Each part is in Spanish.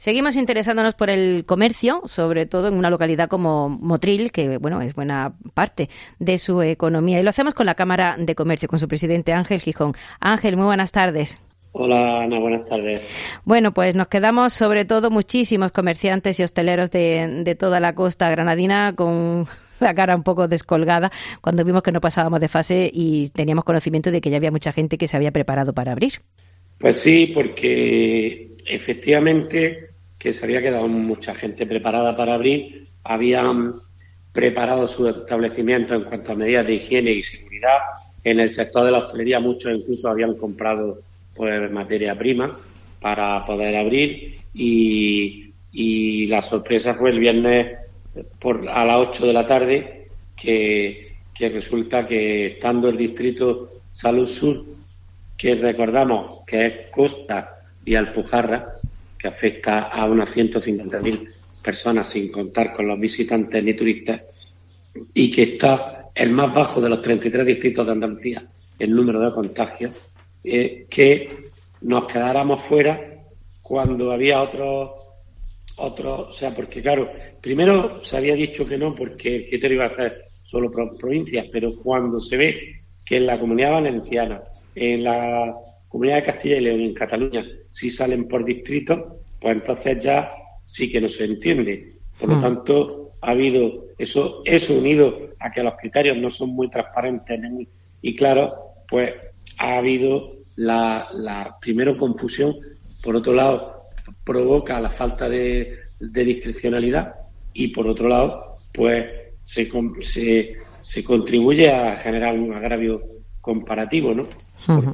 Seguimos interesándonos por el comercio, sobre todo en una localidad como Motril, que bueno, es buena parte de su economía. Y lo hacemos con la Cámara de Comercio, con su presidente Ángel Gijón. Ángel, muy buenas tardes. Hola, Ana, buenas tardes. Bueno, pues nos quedamos sobre todo muchísimos comerciantes y hosteleros de toda la costa granadina con la cara un poco descolgada cuando vimos que no pasábamos de fase y teníamos conocimiento de que ya había mucha gente que se había preparado para abrir. Pues sí, porque efectivamente que se había quedado mucha gente preparada para abrir, habían preparado su establecimiento en cuanto a medidas de higiene y seguridad. En el sector de la hostelería muchos incluso habían comprado pues materia prima para poder abrir y la sorpresa fue el viernes a las 8 de la tarde que resulta que estando el distrito Salud Sur, que recordamos que es Costa y Alpujarra, que afecta a unas 150.000 personas sin contar con los visitantes ni turistas, y que está el más bajo de los 33 distritos de Andalucía en número de contagios, que nos quedáramos fuera cuando había otros, o sea, porque claro, primero se había dicho que no porque el criterio iba a ser solo provincias, pero cuando se ve que en la Comunidad Valenciana, en la Comunidad de Castilla y León y en Cataluña sí salen por distrito, pues entonces ya sí que no se entiende. Por lo tanto, ha habido eso unido a que los criterios no son muy transparentes y claros, pues ha habido la primero confusión, por otro lado provoca la falta de discrecionalidad y por otro lado pues se contribuye a generar un agravio comparativo, ¿no? Por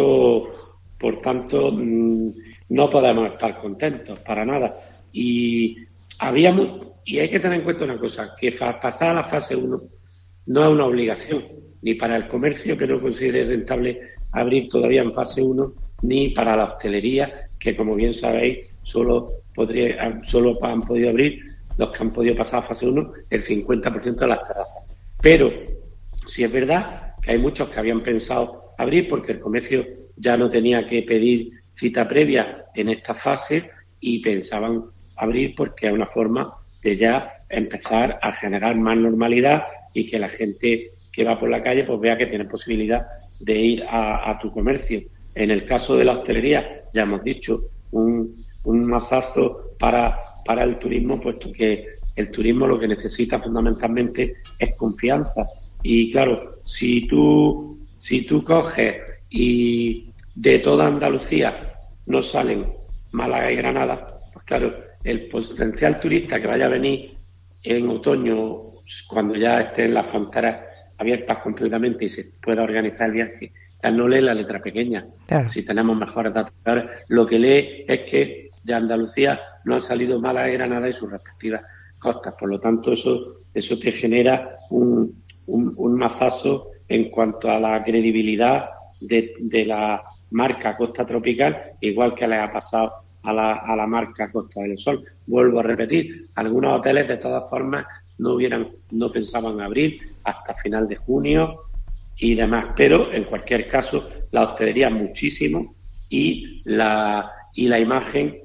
tanto no podemos estar contentos para nada y hay que tener en cuenta una cosa, que pasar a la fase 1 no es una obligación ni para el comercio que no considere rentable abrir todavía en fase 1, ni para la hostelería, que como bien sabéis, solo han podido abrir los que han podido pasar a fase 1 el 50% de las terrazas. Pero sí es verdad que hay muchos que habían pensado abrir porque el comercio ya no tenía que pedir cita previa en esta fase y pensaban abrir porque es una forma de ya empezar a generar más normalidad y que la gente que va por la calle pues vea que tiene posibilidad de ir a tu comercio. En el caso de la hostelería, ya hemos dicho, un mazazo para el turismo, puesto que el turismo lo que necesita fundamentalmente es confianza. Y claro, si tú coges y de toda Andalucía no salen Málaga y Granada, pues claro, el potencial turista que vaya a venir en otoño, cuando ya estén las fronteras abiertas completamente y se pueda organizar el viaje, ya no lee la letra pequeña. Claro. Si tenemos mejores datos. Ahora, lo que lee es que de Andalucía no han salido Málaga y Granada y sus respectivas costas. Por lo tanto, eso te genera un mazazo en cuanto a la credibilidad de la marca Costa Tropical, igual que le ha pasado a la marca Costa del Sol. Vuelvo a repetir, algunos hoteles de todas formas no pensaban abrir hasta final de junio y demás, pero en cualquier caso la hostelería muchísimo y la imagen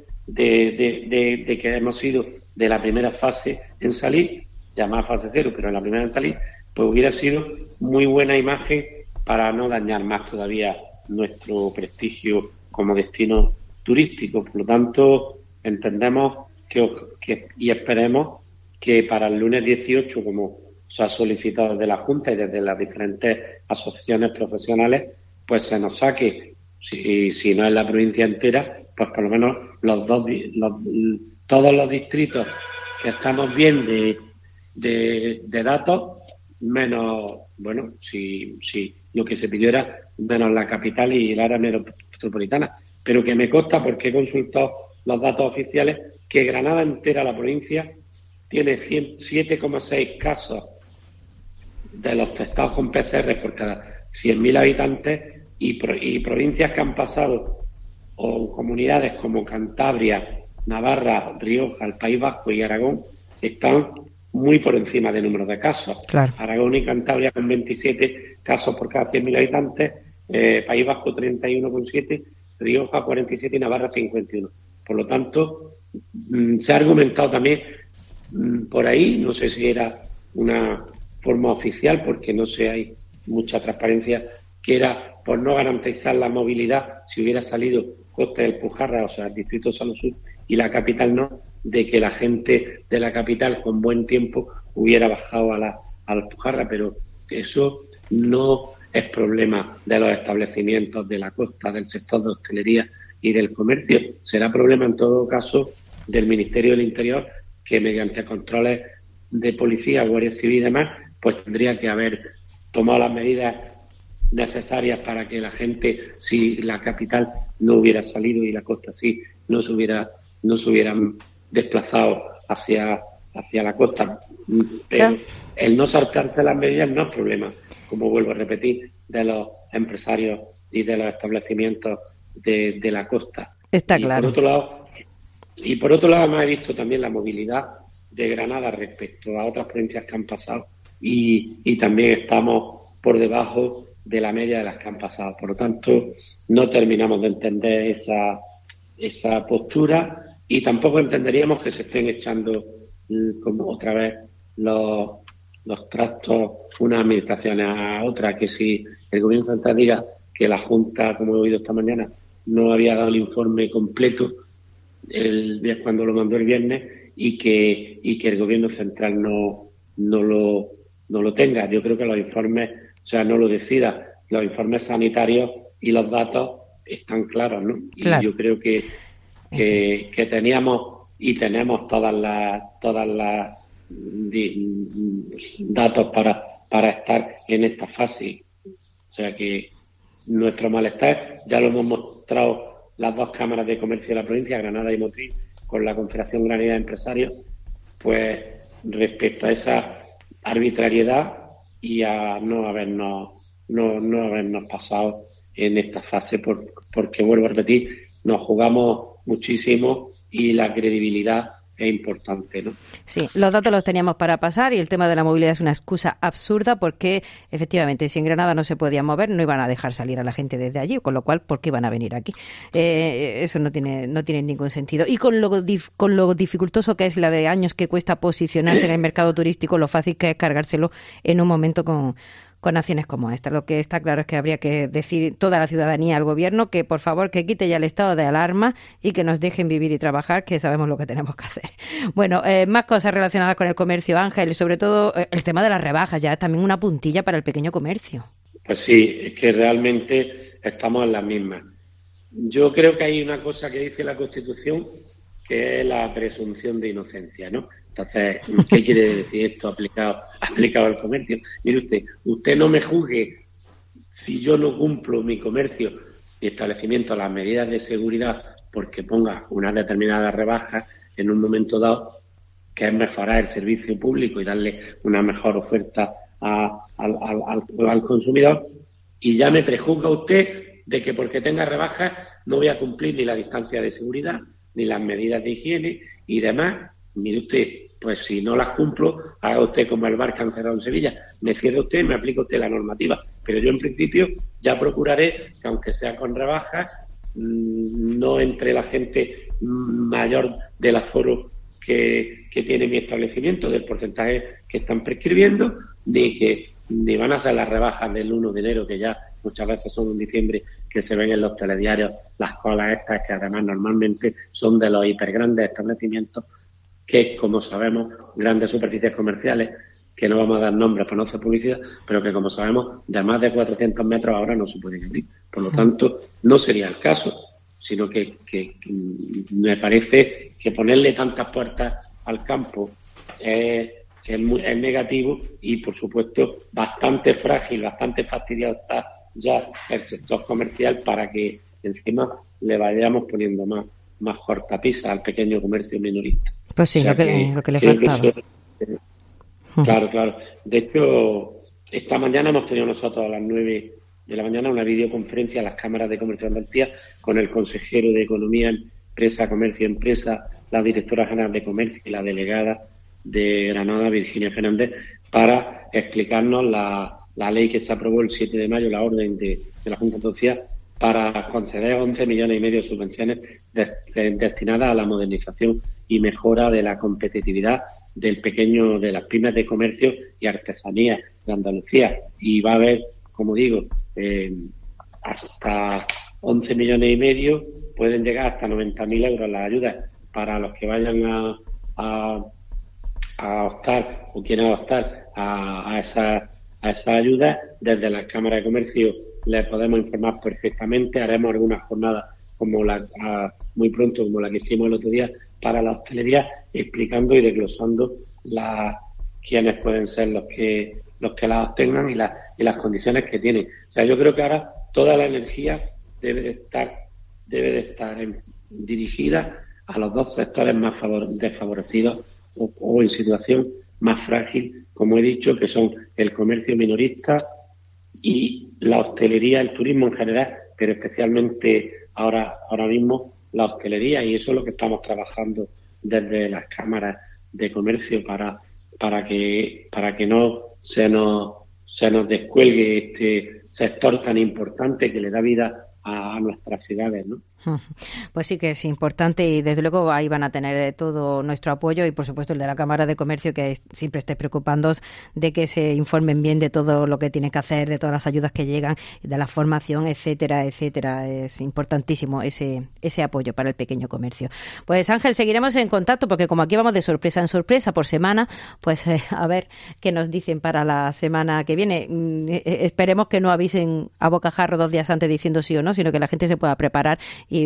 de que hemos sido de la primera fase en salir, llamada fase 0, pero en la primera en salir, pues hubiera sido muy buena imagen para no dañar más todavía nuestro prestigio como destino turístico. Por lo tanto, entendemos y esperemos que para el lunes 18, como se ha solicitado desde la Junta y desde las diferentes asociaciones profesionales, pues se nos saque, si no es la provincia entera, pues por lo menos todos los distritos que estamos bien de datos, menos, bueno, si lo que se pidió era menos la capital y el área metropolitana, pero que me consta porque he consultado los datos oficiales que Granada entera, la provincia, tiene 7,6 casos de los testados con PCR por cada 100.000 habitantes y provincias que han pasado, o comunidades como Cantabria, Navarra, Rioja, el País Vasco y Aragón, están muy por encima de número de casos. Claro. Aragón y Cantabria con 27 casos por cada 100.000 habitantes, País Vasco 31,7, Rioja 47 y Navarra 51. Por lo tanto, Se ha argumentado también por ahí, no sé si era una forma oficial, porque no sé, hay mucha transparencia, que era por no garantizar la movilidad si hubiera salido Costa del Pujarra, o sea, el Distrito de Salud Sur y la capital no, de que la gente de la capital con buen tiempo hubiera bajado a la Alpujarra, pero eso no es problema de los establecimientos de la costa, del sector de hostelería y del comercio. Será problema en todo caso del Ministerio del Interior, que mediante controles de policía, Guardia Civil y demás, pues tendría que haber tomado las medidas necesarias para que la gente, si la capital no hubiera salido y la costa sí, no se hubieran desplazado hacia la costa. Pero el no saltarse las medidas no es problema, como vuelvo a repetir, de los empresarios y de los establecimientos de la costa. Está claro. Por otro lado, además he visto también la movilidad de Granada respecto a otras provincias que han pasado y también estamos por debajo de la media de las que han pasado. Por lo tanto, no terminamos de entender esa postura y tampoco entenderíamos que se estén echando como otra vez los trastos unas administraciones a otras, que si el Gobierno central diga que la Junta, como he oído esta mañana, no había dado el informe completo cuando lo mandó el viernes y que el Gobierno central no lo tenga. Yo creo que los informes, o sea, no lo decida. Los informes sanitarios y los datos están claros, ¿no? Claro. Y yo creo que teníamos y tenemos todas las datos para estar en esta fase. O sea que nuestro malestar ya lo hemos mostrado las dos cámaras de comercio de la provincia, Granada y Motril, con la Confederación Granadina de Empresarios, pues respecto a esa arbitrariedad y a no habernos pasado en esta fase, porque vuelvo a repetir, nos jugamos muchísimo y la credibilidad es importante, ¿no? Sí, los datos los teníamos para pasar y el tema de la movilidad es una excusa absurda porque, efectivamente, si en Granada no se podía mover, no iban a dejar salir a la gente desde allí, con lo cual, ¿por qué iban a venir aquí? Eso no tiene ningún sentido. Y con lo dificultoso que es la de años que cuesta posicionarse en el mercado turístico, lo fácil que es cargárselo en un momento con acciones como esta. Lo que está claro es que habría que decir toda la ciudadanía al gobierno que por favor que quite ya el estado de alarma y que nos dejen vivir y trabajar, que sabemos lo que tenemos que hacer. Bueno, más cosas relacionadas con el comercio, Ángel, sobre todo el tema de las rebajas, ya es también una puntilla para el pequeño comercio. Pues sí, es que realmente estamos en las mismas. Yo creo que hay una cosa que dice la Constitución, que es la presunción de inocencia, ¿no? Entonces, ¿qué quiere decir esto aplicado al comercio? Mire usted no me juzgue si yo no cumplo mi comercio, mi establecimiento, las medidas de seguridad porque ponga unas determinadas rebajas en un momento dado, que es mejorar el servicio público y darle una mejor oferta al consumidor, y ya me prejuzga usted de que porque tenga rebajas no voy a cumplir ni la distancia de seguridad, ni las medidas de higiene y demás. Mire usted, pues si no las cumplo, haga usted como el bar cancelado en Sevilla, me cierre usted, me aplica usted la normativa. Pero yo en principio ya procuraré que aunque sea con rebajas, no entre la gente mayor del aforo que tiene mi establecimiento, del porcentaje que están prescribiendo, ni van a hacer las rebajas del 1 de enero, que ya muchas veces son en diciembre, que se ven en los telediarios, las colas estas, que además normalmente son de los hipergrandes establecimientos, que, como sabemos, grandes superficies comerciales, que no vamos a dar nombres para no hacer publicidad, pero que, como sabemos, de más de 400 metros ahora no se pueden abrir. Por lo tanto, no sería el caso, sino que me parece que ponerle tantas puertas al campo es negativo y, por supuesto, bastante frágil, bastante fastidiado está ya el sector comercial para que encima le vayamos poniendo más cortapisas al pequeño comercio minorista. Pues sí, o sea lo que le faltaba. Claro. De hecho, esta mañana hemos tenido nosotros a las 9 de la mañana una videoconferencia a las cámaras de comercio de Andalucía con el consejero de Economía, Empresa, Comercio y Empresa, la directora general de Comercio y la delegada de Granada, Virginia Fernández, para explicarnos la ley que se aprobó el 7 de mayo, la orden de la Junta de Andalucía, para conceder 11 millones y medio de subvenciones destinadas a la modernización y mejora de la competitividad de las pymes de comercio y artesanía de Andalucía. Y va a haber, como digo, hasta 11 millones y medio, pueden llegar hasta 90.000 euros las ayudas para los que vayan a optar o quieran optar a esas ayudas. Desde la Cámara de Comercio les podemos informar perfectamente. Haremos alguna jornada muy pronto, como la que hicimos el otro día, para la hostelería, explicando y desglosando quiénes pueden ser los que las obtengan y las condiciones que tienen. O sea, yo creo que ahora toda la energía debe de estar dirigida a los dos sectores más desfavorecidos o en situación más frágil, como he dicho, que son el comercio minorista y la hostelería, el turismo en general, pero especialmente ahora mismo la hostelería, y eso es lo que estamos trabajando desde las cámaras de comercio para que no se nos descuelgue este sector tan importante que le da vida a nuestras ciudades, ¿no? Pues sí que es importante y desde luego ahí van a tener todo nuestro apoyo y por supuesto el de la Cámara de Comercio, que siempre esté preocupándoos de que se informen bien de todo lo que tienen que hacer, de todas las ayudas que llegan, de la formación, etcétera, etcétera. Es importantísimo ese apoyo para el pequeño comercio. Pues Ángel, seguiremos en contacto porque como aquí vamos de sorpresa en sorpresa por semana, pues a ver qué nos dicen para la semana que viene. Esperemos que no avisen a bocajarro 2 días antes diciendo sí o no, sino que la gente se pueda preparar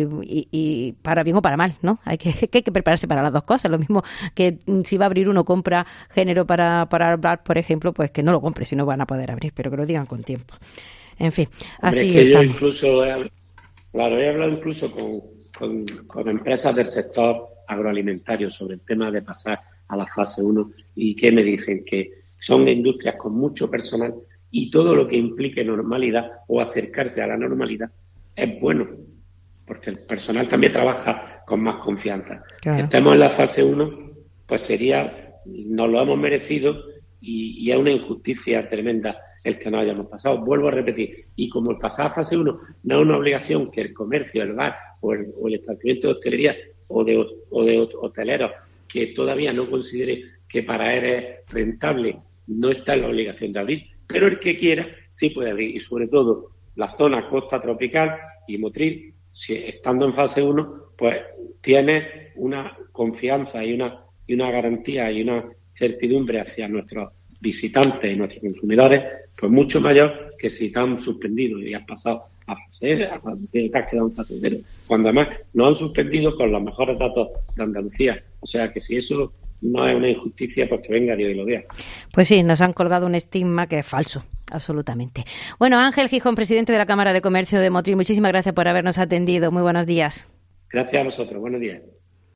y para bien o para mal, ¿no? Hay que prepararse para las dos cosas. Lo mismo que si va a abrir uno, compra género para hablar, por ejemplo, pues que no lo compre si no van a poder abrir, pero que lo digan con tiempo. En fin, así estamos. Yo incluso he hablado incluso con empresas del sector agroalimentario sobre el tema de pasar a la fase 1 y que me dicen que son industrias con mucho personal y todo lo que implique normalidad o acercarse a la normalidad es bueno, porque el personal también trabaja con más confianza. Claro. Que estemos en la fase 1, pues nos lo hemos merecido y es una injusticia tremenda el que no hayamos pasado. Vuelvo a repetir, y como el pasar a fase 1 no es una obligación que el comercio, el bar o el establecimiento de hostelería o de hoteleros que todavía no considere que para él es rentable, no está en la obligación de abrir, pero el que quiera sí puede abrir, y sobre todo la zona costa tropical y Motril, si estando en fase 1, pues tiene una confianza y una garantía y una certidumbre hacia nuestros visitantes y nuestros consumidores, pues mucho mayor que si están suspendidos y has pasado a fase, te has quedado en fase 0, cuando además nos han suspendido con los mejores datos de Andalucía. O sea que si eso no es una injusticia, pues que venga Dios y lo vea. Pues sí, nos han colgado un estigma que es falso, absolutamente. Bueno, Ángel Gijón, presidente de la Cámara de Comercio de Motril, muchísimas gracias por habernos atendido. Muy buenos días. Gracias a vosotros. Buenos días.